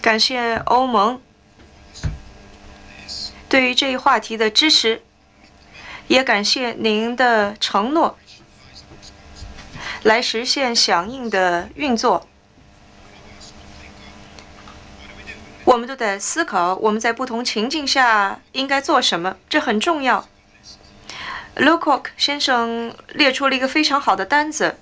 感谢欧盟对于这一话题的支持，也感谢您的承诺，来实现响应的运作。我们都在思考我们在不同情境下应该做什么，这很重要。Lowcock 先生列出了一个非常好的单子，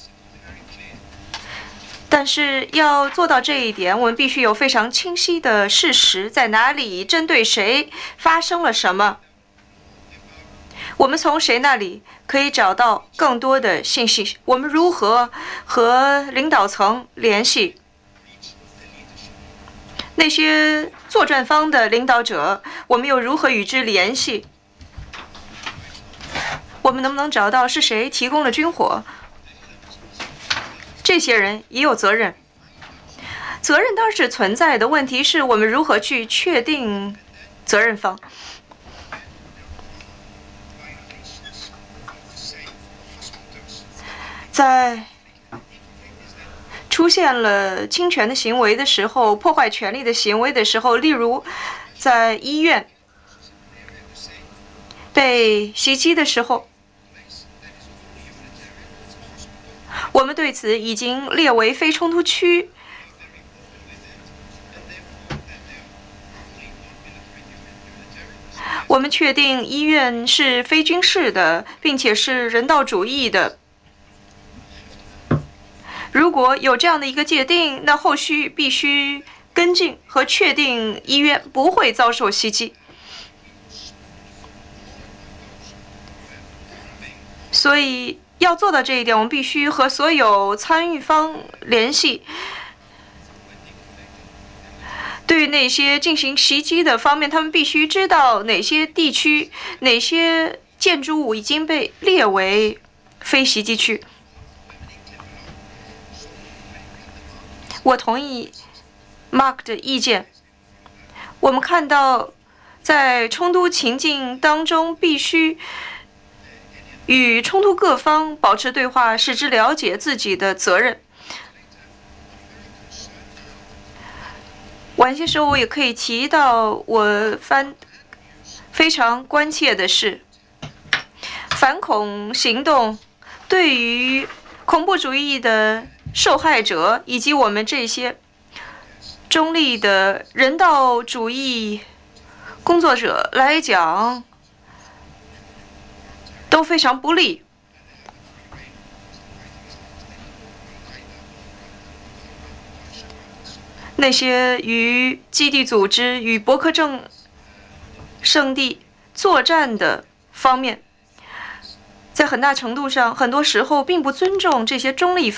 但是要做到这一点，我们必须有非常清晰的事实，在哪里，针对谁，发生了什么。我们从谁那里可以找到更多的信息？我们如何和领导层联系？那些作战方的领导者，我们又如何与之联系？我们能不能找到是谁提供了军火？这些人也有责任，责任当然是存在的，问题是我们如何去确定责任方。在出现了侵权的行为的时候，破坏权利的行为的时候，例如在医院被袭击的时候，我们对此已经列为非冲突区。我们确定医院是非军事的，并且是人道主义的。如果有这样的一个界定，那后续必须跟进和确定医院不会遭受袭击。所以要做到这一点，我们必须和所有参与方联系。对于那些进行袭击的方面，他们必须知道哪些地区、哪些建筑物已经被列为非袭击区。我同意 Mark 的意见。我们看到，在冲突情境当中，必须与冲突各方保持对话，使之了解自己的责任。晚些时候我也可以提到，我非常关切的是，反恐行动对于恐怖主义的受害者以及我们这些中立的人道主义工作者来讲都非常不利。那些与基地组织与博克正圣地作战的方面，在很大程度上，很多时候并不尊重这些中立